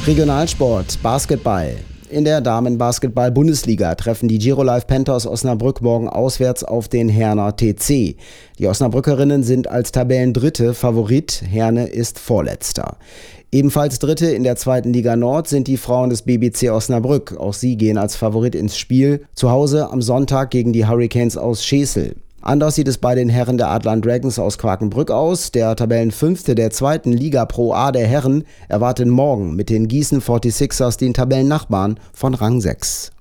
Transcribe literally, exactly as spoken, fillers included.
Regionalsport, Basketball. In der Damen-Basketball-Bundesliga treffen die Giro-Life Panthers Osnabrück morgen auswärts auf den Herner T C. Die Osnabrückerinnen sind als Tabellendritte Favorit, Herne ist Vorletzter. Ebenfalls Dritte in der zweiten Liga Nord sind die Frauen des B B C Osnabrück. Auch sie gehen als Favorit ins Spiel, zu Hause am Sonntag gegen die Hurricanes aus Schesel. Anders sieht es bei den Herren der Adler Dragons aus Quakenbrück aus. Der Tabellenfünfte der zweiten Liga Pro A der Herren erwartet morgen mit den Gießen forty-sixers den Tabellennachbarn von Rang sechs.